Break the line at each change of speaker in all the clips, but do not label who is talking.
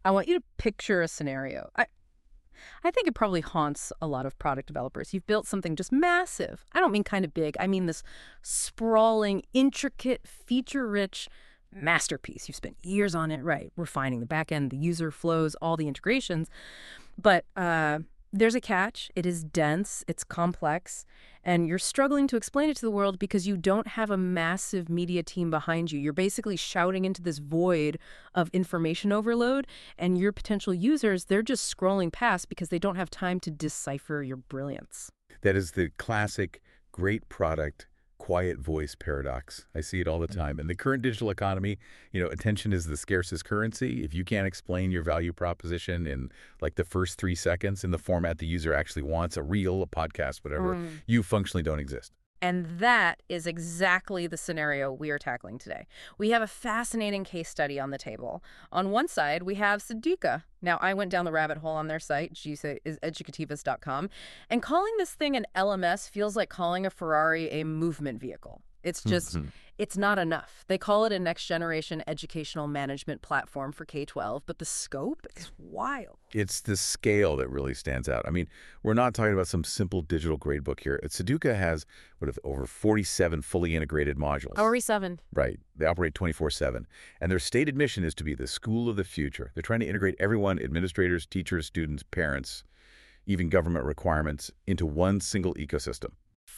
I want you to picture a scenario. I think it probably haunts a lot of product developers. You've built something just massive. I don't mean kind of big. I mean this sprawling, intricate, feature-rich masterpiece. You've spent years on it, right? Refining the back end, the user flows, all the integrations. But there's a catch. It is dense, it's complex, and you're struggling to explain it to the world because you don't have a massive media team behind you. You're basically shouting into this void of information overload, and your potential users, they're just scrolling past because they don't have time to decipher your brilliance.
That is the classic great product, quiet voice paradox. I see it all the time. In the current digital economy, attention is the scarcest currency. If you can't explain your value proposition in like the first 3 seconds in the format the user actually wants, a reel, a podcast, whatever, you functionally don't exist.
And that is exactly the scenario we are tackling today. We have a fascinating case study on the table. On one side, we have Seduca. Now, I went down the rabbit hole on their site, educativas.com, and calling this thing an LMS feels like calling a Ferrari a movement vehicle. It's just, it's not enough. They call it a next-generation educational management platform for K-12, but the scope is wild.
It's the scale that really stands out. I mean, we're not talking about some simple digital gradebook here. Seduca has over 47 fully integrated modules.
47.
Right. They operate 24/7. And their stated mission is to be the school of the future. They're trying to integrate everyone, administrators, teachers, students, parents, even government requirements, into one single ecosystem.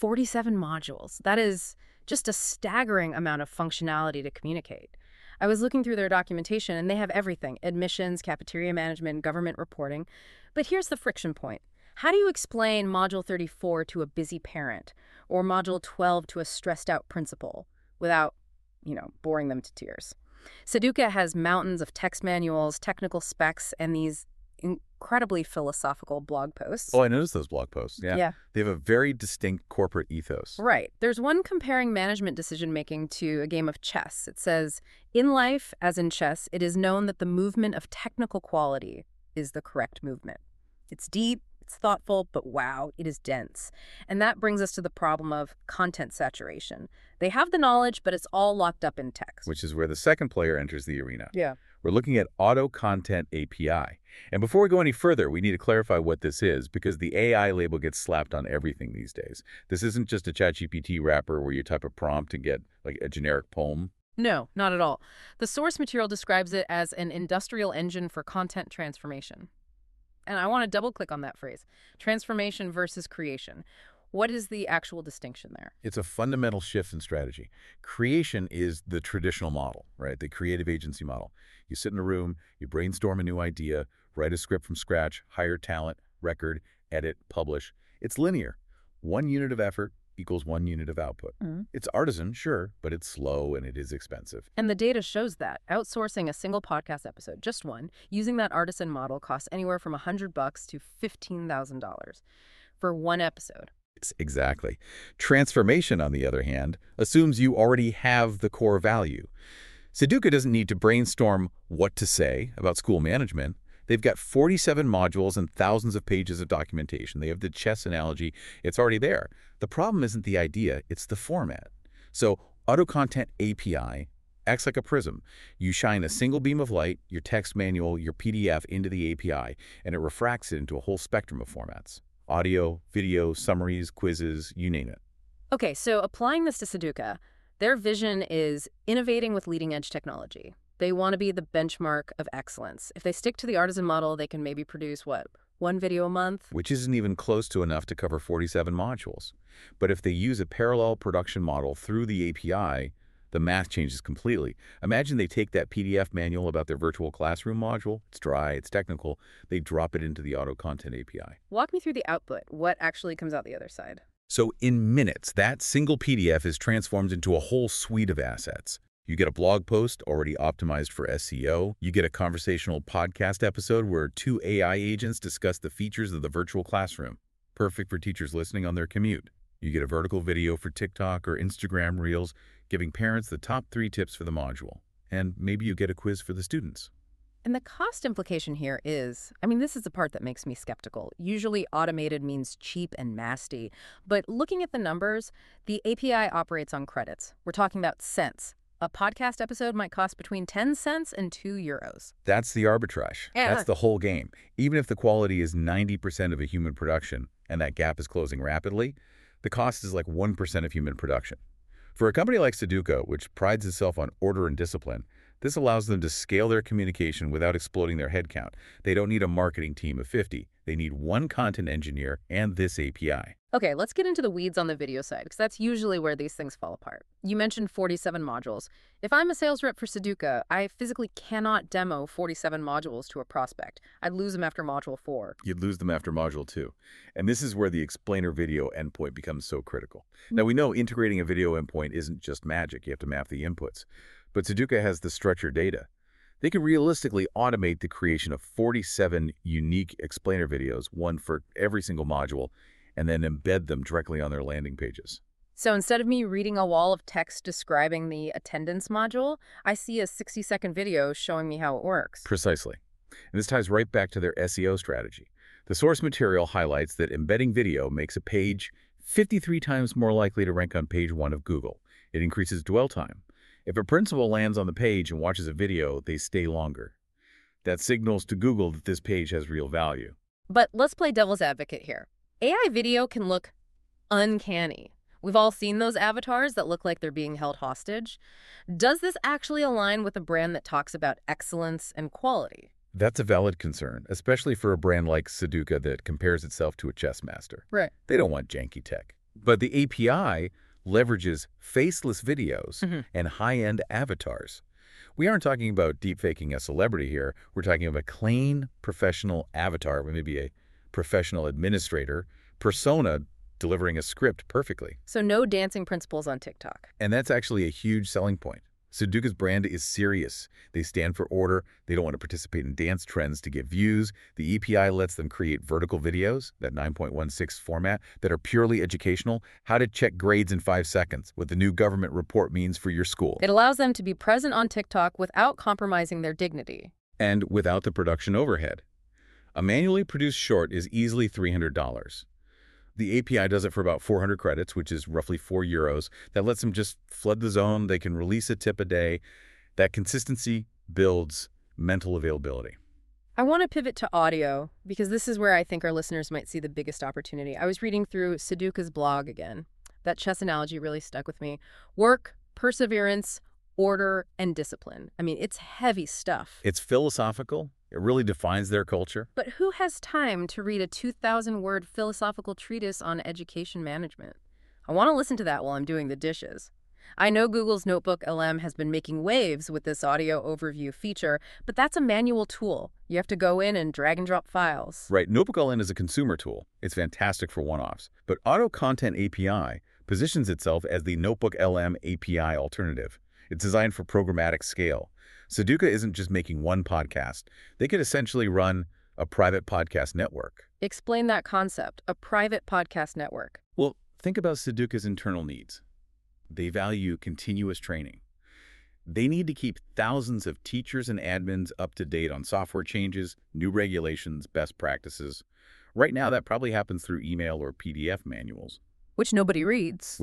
47 modules. That is just a staggering amount of functionality to communicate. I was looking through their documentation, and they have everything: admissions, cafeteria management, government reporting. But here's the friction point. How do you explain Module 34 to a busy parent or Module 12 to a stressed-out principal without, boring them to tears? Seduca has mountains of text manuals, technical specs, and these incredibly philosophical blog posts.
Oh, I noticed those blog posts.
Yeah.
They have a very distinct corporate ethos.
Right. There's one comparing management decision-making to a game of chess. It says, in life, as in chess, it is known that the movement of technical quality is the correct movement. It's deep, it's thoughtful, but wow, it is dense. And that brings us to the problem of content saturation. They have the knowledge, but it's all locked up in text.
Which is where the second player enters the arena.
Yeah.
We're looking at Auto Content API. And before we go any further, we need to clarify what this is, because the AI label gets slapped on everything these days. This isn't just a ChatGPT wrapper where you type a prompt and get like a generic poem.
No, not at all. The source material describes it as an industrial engine for content transformation. And I want to double-click on that phrase, transformation versus creation. What is the actual distinction there?
It's a fundamental shift in strategy. Creation is the traditional model, right? The creative agency model. You sit in a room, you brainstorm a new idea, write a script from scratch, hire talent, record, edit, publish. It's linear. 1 unit of effort equals 1 unit of output. It's artisan, sure, but it's slow and it is expensive.
And the data shows that. Outsourcing a single podcast episode, just one, using that artisan model costs anywhere from $100 to $15,000 for one episode.
Exactly. Transformation, on the other hand, assumes you already have the core value. Seduca doesn't need to brainstorm what to say about school management. They've got 47 modules and thousands of pages of documentation. They have the chess analogy. It's already there. The problem isn't the idea, it's the format. So Auto Content API acts like a prism. You shine a single beam of light, your text manual, your PDF into the API, and it refracts it into a whole spectrum of formats. Audio, video, summaries, quizzes, you name it.
Okay, so applying this to Seduca, their vision is innovating with leading-edge technology. They want to be the benchmark of excellence. If they stick to the artisan model, they can maybe produce, 1 video a month?
Which isn't even close to enough to cover 47 modules. But if they use a parallel production model through the API, the math changes completely. Imagine they take that PDF manual about their virtual classroom module. It's dry, it's technical. They drop it into the Auto Content API.
Walk me through the output. What actually comes out the other side?
So in minutes, that single PDF is transformed into a whole suite of assets. You get a blog post already optimized for SEO. You get a conversational podcast episode where 2 AI agents discuss the features of the virtual classroom. Perfect for teachers listening on their commute. You get a vertical video for TikTok or Instagram Reels, giving parents the top 3 tips for the module. And maybe you get a quiz for the students.
And the cost implication here is, this is the part that makes me skeptical. Usually automated means cheap and nasty. But looking at the numbers, the API operates on credits. We're talking about cents. A podcast episode might cost between 10 cents and €2.
That's the arbitrage.
Yeah.
That's the whole game. Even if the quality is 90% of a human production and that gap is closing rapidly, the cost is like 1% of human production. For a company like Sudoku, which prides itself on order and discipline, this allows them to scale their communication without exploding their headcount. They don't need a marketing team of 50. They need one content engineer and this API.
Okay, let's get into the weeds on the video side, because that's usually where these things fall apart. You mentioned 47 modules. If I'm a sales rep for Sudoku, I physically cannot demo 47 modules to a prospect. I'd lose them after module 4.
You'd lose them after module 2. And this is where the explainer video endpoint becomes so critical. Now, we know integrating a video endpoint isn't just magic. You have to map the inputs. But Sudoku has the structured data. They can realistically automate the creation of 47 unique explainer videos, one for every single module, and then embed them directly on their landing pages.
So instead of me reading a wall of text describing the attendance module, I see a 60-second video showing me how it works.
Precisely. And this ties right back to their SEO strategy. The source material highlights that embedding video makes a page 53 times more likely to rank on page 1 of Google. It increases dwell time. If a principal lands on the page and watches a video, they stay longer. That signals to Google that this page has real value.
But let's play devil's advocate here. AI video can look uncanny. We've all seen those avatars that look like they're being held hostage. Does this actually align with a brand that talks about excellence and quality?
That's a valid concern, especially for a brand like Sudoku that compares itself to a chess master.
Right.
They don't want janky tech. But the API leverages faceless videos and high-end avatars. We aren't talking about deepfaking a celebrity here. We're talking about a clean, professional avatar, maybe a professional administrator, persona delivering a script perfectly.
So no dancing principals on TikTok.
And that's actually a huge selling point. Sudoku's brand is serious. They stand for order. They don't want to participate in dance trends to get views. The API lets them create vertical videos, that 9.16 format, that are purely educational. How to check grades in 5 seconds, what the new government report means for your school.
It allows them to be present on TikTok without compromising their dignity.
And without the production overhead. A manually produced short is easily $300. The API does it for about 400 credits, which is roughly €4. That lets them just flood the zone. They can release a tip a day. That consistency builds mental availability.
I want to pivot to audio, because this is where I think our listeners might see the biggest opportunity. I was reading through Sudoku's blog again. That chess analogy really stuck with me. Work, perseverance, order, and discipline. I mean, it's heavy stuff.
It's philosophical. It really defines their culture.
But who has time to read a 2,000-word philosophical treatise on education management? I want to listen to that while I'm doing the dishes. I know Google's Notebook LM has been making waves with this audio overview feature, but that's a manual tool. You have to go in and drag and drop files.
Right. Notebook LM is a consumer tool. It's fantastic for one-offs. But Auto Content API positions itself as the Notebook LM API alternative. It's designed for programmatic scale. Sudoku isn't just making one podcast. They could essentially run a private podcast network.
Explain that concept, a private podcast network.
Well, think about Sudoku's internal needs. They value continuous training. They need to keep thousands of teachers and admins up to date on software changes, new regulations, best practices. Right now, that probably happens through email or PDF manuals.
Which nobody reads.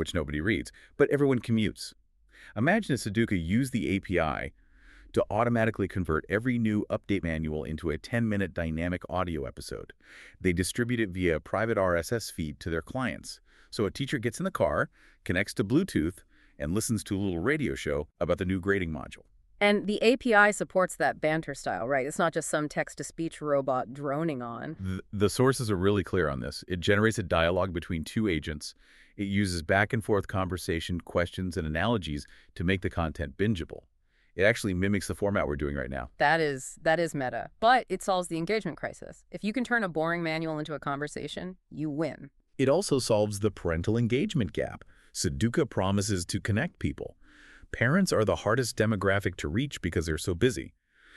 But everyone commutes. Imagine if Sudoku used the API to automatically convert every new update manual into a 10-minute dynamic audio episode. They distribute it via a private RSS feed to their clients. So a teacher gets in the car, connects to Bluetooth, and listens to a little radio show about the new grading module.
And the API supports that banter style, right? It's not just some text-to-speech robot droning on.
The sources are really clear on this. It generates a dialogue between two agents. It uses back-and-forth conversation, questions, and analogies to make the content bingeable. It actually mimics the format we're doing right now.
That is meta. But it solves the engagement crisis. If you can turn a boring manual into a conversation, you win.
It also solves the parental engagement gap. Sudoku promises to connect people. Parents are the hardest demographic to reach because they're so busy.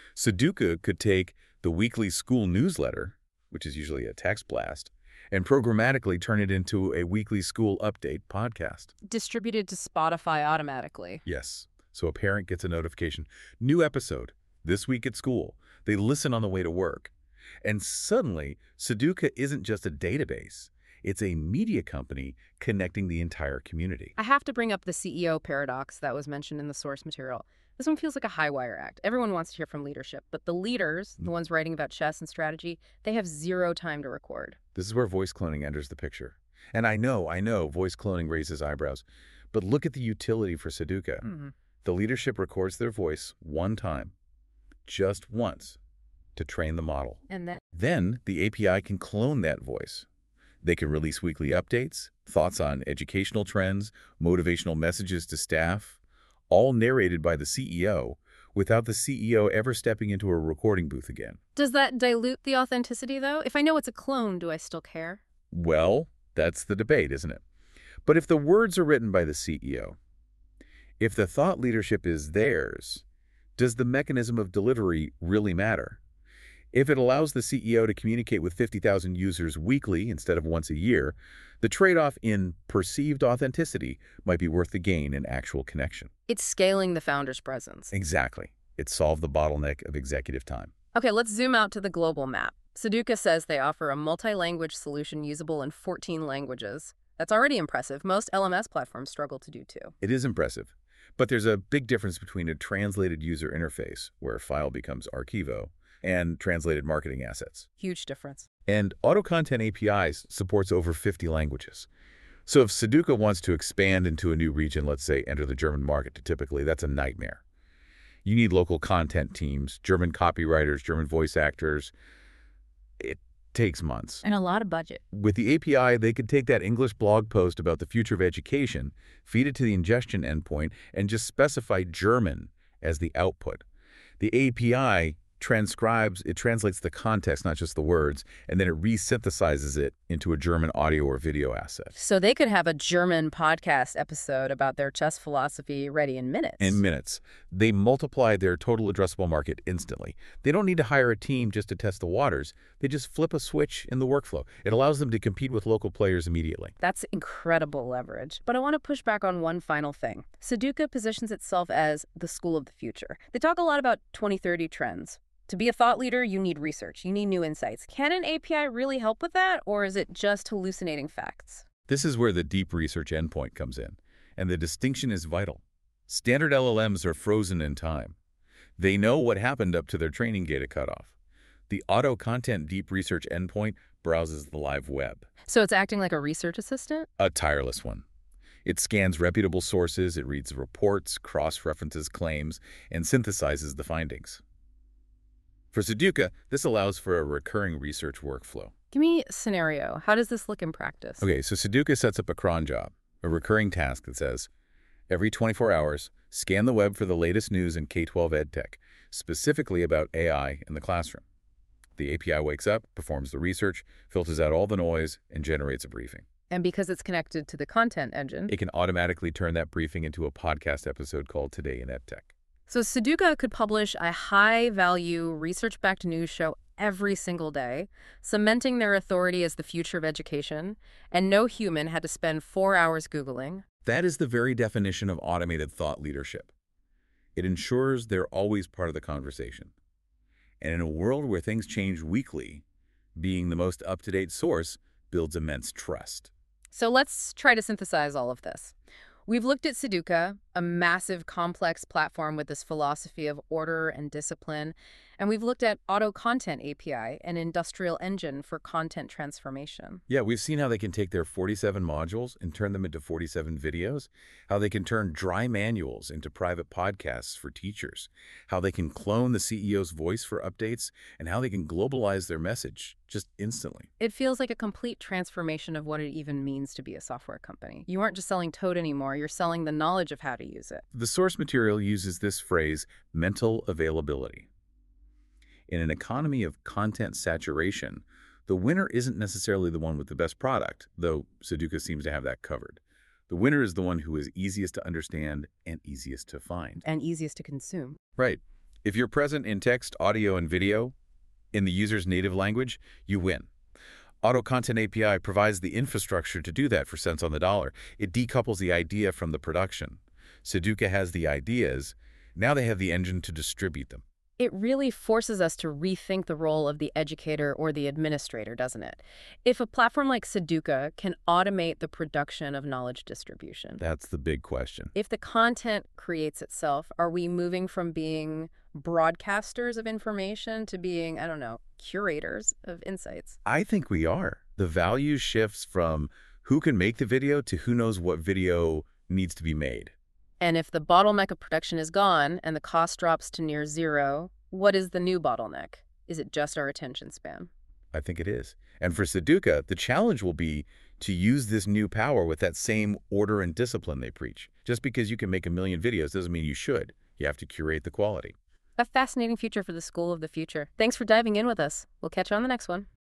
Sudoku could take the weekly school newsletter, which is usually a text blast, and programmatically turn it into a weekly school update podcast.
Distributed to Spotify automatically.
Yes. So a parent gets a notification, new episode, this week at school. They listen on the way to work. And suddenly, Sudoku isn't just a database. It's a media company connecting the entire community.
I have to bring up the CEO paradox that was mentioned in the source material. This one feels like a high-wire act. Everyone wants to hear from leadership, but the leaders, the ones writing about chess and strategy, they have zero time to record.
This is where voice cloning enters the picture. And I know, voice cloning raises eyebrows. But look at the utility for Sudoku. The leadership records their voice one time, just once, to train the model.
And
Then the API can clone that voice. They can release weekly updates, thoughts on educational trends, motivational messages to staff, all narrated by the CEO, without the CEO ever stepping into a recording booth again.
does that dilute the authenticity, though? If I know it's a clone, do I still care?
Well, that's the debate, isn't it? But if the words are written by the CEO, if the thought leadership is theirs, does the mechanism of delivery really matter? If it allows the CEO to communicate with 50,000 users weekly instead of once a year, the trade-off in perceived authenticity might be worth the gain in actual connection.
It's scaling the founder's presence.
Exactly. It solved the bottleneck of executive time.
Okay, let's zoom out to the global map. Sudoku says they offer a multi-language solution usable in 14 languages. That's already impressive. Most LMS platforms struggle to do too.
It is impressive, but there's a big difference between a translated user interface, where a file becomes Archivo, and translated marketing assets.
Huge difference.
And Auto Content APIs supports over 50 languages. So if Sudoku wants to expand into a new region, let's say enter the German market, typically that's a nightmare. You need local content teams, German copywriters, German voice actors. It takes months.
And a lot of budget.
With the API, they could take that English blog post about the future of education, feed it to the ingestion endpoint, and just specify German as the output. The API translates the context, not just the words, and then it resynthesizes it into a German audio or video asset.
So they could have a German podcast episode about their chess philosophy ready in minutes.
In minutes. They multiply their total addressable market instantly. They don't need to hire a team just to test the waters. They just flip a switch in the workflow. It allows them to compete with local players immediately.
That's incredible leverage. But I want to push back on one final thing. Sudoku positions itself as the school of the future. They talk a lot about 2030 trends. To be a thought leader, you need research. You need new insights. Can an API really help with that, or is it just hallucinating facts?
This is where the deep research endpoint comes in, and the distinction is vital. Standard LLMs are frozen in time. They know what happened up to their training data cutoff. The Auto Content Deep Research endpoint browses the live web.
So it's acting like a research assistant?
A tireless one. It scans reputable sources, it reads reports, cross-references claims, and synthesizes the findings. For Sudoku, this allows for a recurring research workflow.
Give me a scenario. How does this look in practice?
Okay, so Sudoku sets up a cron job, a recurring task that says, every 24 hours, scan the web for the latest news in K-12 EdTech, specifically about AI in the classroom. The API wakes up, performs the research, filters out all the noise, and generates a briefing.
And because it's connected to the content engine,
It can automatically turn that briefing into a podcast episode called Today in EdTech.
so Sudoku could publish a high-value, research-backed news show every single day, cementing their authority as the future of education, and no human had to spend 4 hours Googling.
That is the very definition of automated thought leadership. It ensures they're always part of the conversation. And in a world where things change weekly, being the most up-to-date source builds immense trust.
So let's try to synthesize all of this. We've looked at Sudoku, a massive, complex platform with this philosophy of order and discipline. And we've looked at Auto Content API, an industrial engine for content transformation.
Yeah, we've seen how they can take their 47 modules and turn them into 47 videos, how they can turn dry manuals into private podcasts for teachers, how they can clone the CEO's voice for updates, and how they can globalize their message just instantly.
It feels like a complete transformation of what it even means to be a software company. You aren't just selling Toad anymore, you're selling the knowledge of how to use it.
The source material uses this phrase, mental availability. In an economy of content saturation, the winner isn't necessarily the one with the best product, though Sudoku seems to have that covered. The winner is the one who is easiest to understand and easiest to find.
And easiest to consume.
Right. If you're present in text, audio, and video, in the user's native language, you win. Auto Content API provides the infrastructure to do that for cents on the dollar. It decouples the idea from the production. Sudoku has the ideas. Now they have the engine to distribute them.
It really forces us to rethink the role of the educator or the administrator, doesn't it? If a platform like Saduka can automate the production of knowledge distribution,
That's the big question.
if the content creates itself, are we moving from being broadcasters of information to being, I don't know, curators of insights?
I think we are. The value shifts from who can make the video to who knows what video needs to be made.
And if the bottleneck of production is gone and the cost drops to near zero, what is the new bottleneck? Is it just our attention span?
I think it is. And for Saduka, the challenge will be to use this new power with that same order and discipline they preach. Just because you can make a million videos doesn't mean you should. You have to curate the quality.
A fascinating future for the school of the future. Thanks for diving in with us. We'll catch you on the next one.